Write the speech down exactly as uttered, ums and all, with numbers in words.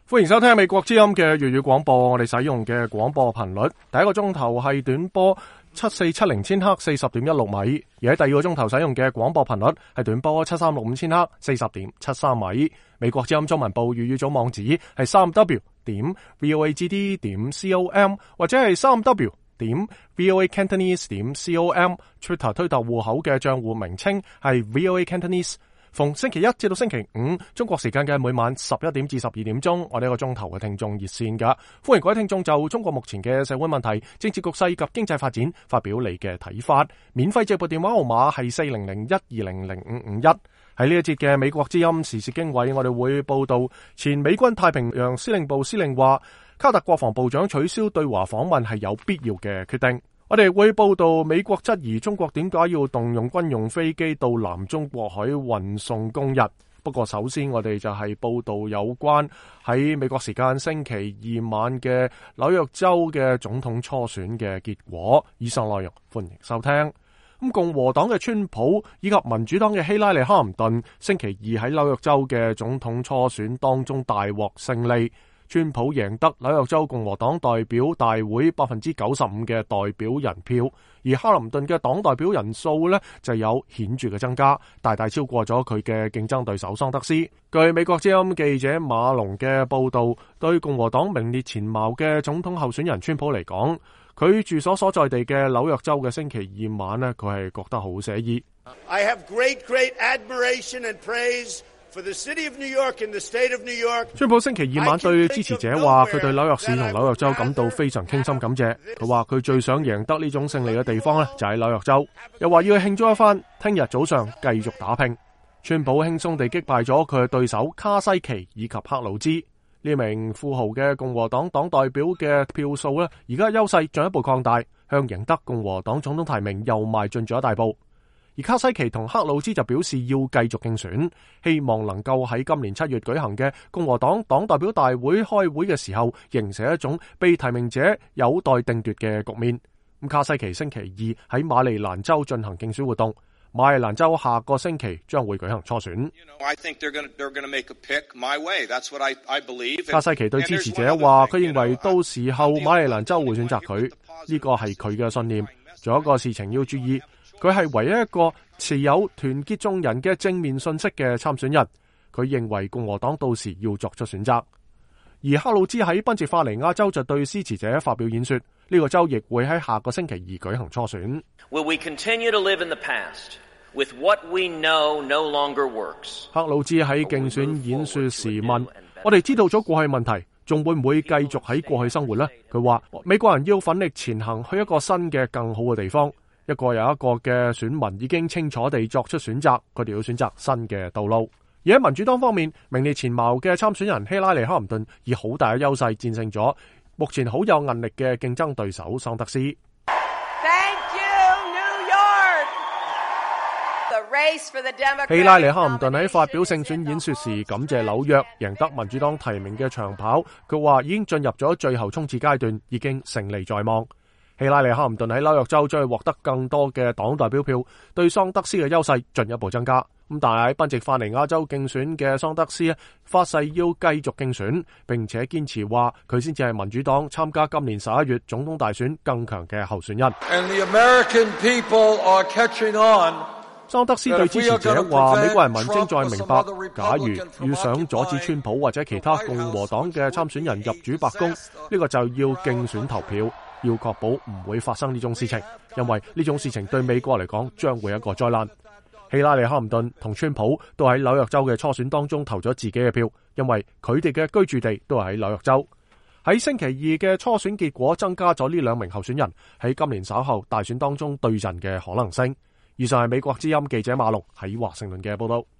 歡迎收聽美國之音嘅粵語廣播，我哋使用嘅廣播頻率，第一個鐘頭係短波七四七零千赫四十點一六米，而喺第二個鐘頭使用嘅廣播頻率係短波七三六五千赫四十點七三米。美國之音中文部粵語組網址係三 w 點 voagd 點 com 或者係三 w 點 voa cantonese 點 com。Twitter 推特戶口嘅賬戶名稱係 voa cantonese。逢星期一至到星期五，中國時間嘅每晚十一點至十二點鐘，我哋一個鐘頭嘅聽眾熱線噶，歡迎各位聽眾就中國目前嘅社會問題、政治局勢及經濟發展發表你嘅睇法。免費直撥電話號碼係四零零一二零零五五一。喺呢一節嘅美國之音時事經緯，我哋會報道前美軍太平洋司令部司令話，卡特國防部長取消對華訪問係有必要嘅決定。我哋會報道美國質疑中國點解要動用軍用飛機到南中國海運送攻日。不過首先我哋就係報道有關喺美國時間星期二晚嘅紐約州嘅總統初選嘅結果。以上內容歡迎收聽。咁共和黨嘅川普以及民主黨嘅希拉里哈林頓星期二喺紐約州嘅總統初選當中大獲勝利。川普贏得紐約州共和黨代表大會百分之九十五嘅代表人票，而哈林頓嘅黨代表人數呢就有顯著嘅增加，大大超過咗佢嘅競爭對手桑德斯。據美國之音記者馬龍嘅報道，對共和黨名列前茅嘅總統候選人川普嚟講，佢住所所在地嘅紐約州嘅星期二晚呢，佢係覺得好寫意。 I have great, great admiration and praise for the city of New York and the state of New York. 川普星期二晚對支持者話，佢對紐約市同紐約州感到非常傾心感謝。佢話佢最想贏得呢種勝利嘅地方呢，就喺紐約州，又話要慶祝一番，聽日早上繼續打拼。川普輕鬆地擊敗咗佢嘅對手卡西奇以及克魯茲呢名富豪嘅共和黨黨代表嘅票數呢，而家優勢進一步擴大，向贏得共和黨總統提名又邁進咗一大步。而卡西奇同克魯茲就表示要繼續競選，希望能夠喺今年七月舉行嘅共和黨黨代表大會開會嘅時候，形成一種被提名者有待定奪嘅局面。咁卡西奇星期二喺馬里蘭州進行競選活動，馬里蘭州下個星期將會舉行初選。卡西奇對支持者話，佢認為到時候馬里蘭州會選擇佢，呢個係佢嘅信念。仲有一個事情要注意，佢係唯一一個持有團結眾人嘅正面信息嘅參選人。佢認為共和黨到時要作出選擇。而克魯茲喺賓夕法尼亞州就對支持者發表演說，呢個州亦會喺下個星期二舉行初選。 Will we continue to live in the past with what we know no longer works? 克魯茲喺競選演說時問，我哋知道咗過去問題，仲會唔會繼續喺過去生活呢？佢話美國人要奮力前行去一個新嘅更好嘅地方。一個又一個嘅選民已經清楚地作出選擇，佢哋要選擇新嘅道路。而喺民主黨方面，名列前茅嘅參選人希拉里哈林頓以好大嘅優勢戰勝咗目前好有韌力嘅競爭對手桑德斯。 Thank you, New York. The race for the Democrats. 希拉里哈林頓喺發表勝選演說時感謝紐約贏得民主黨提名嘅長跑，佢話已經進入咗最後衝刺階段，已經勝利在望。希拉里哈林頓喺紐約州將會獲得更多嘅黨代表票，對桑德斯嘅優勢進一步增加。咁但係喺賓夕法尼亞州競選嘅桑德斯發誓要繼續競選，並且堅持話佢先至係民主黨參加今年十一月總統大選更強嘅候選人。 And the American people are catching on. 桑德斯對支持者話，美國人民正在明白，假如要想阻止川普或者其他共和黨嘅參選人入主白宮，呢個就要競選投票。要確保唔會發生呢種事情，因為呢種事情對美國嚟講將會一個災難。希拉里哈林頓同川普都喺紐約州嘅初選當中投咗自己嘅票，因為佢哋嘅居住地都係喺紐約州。喺星期二嘅初選結果增加咗呢兩名候選人喺今年稍後大選當中對陣嘅可能性。以上係美國之音記者馬龍喺華盛頓嘅報道。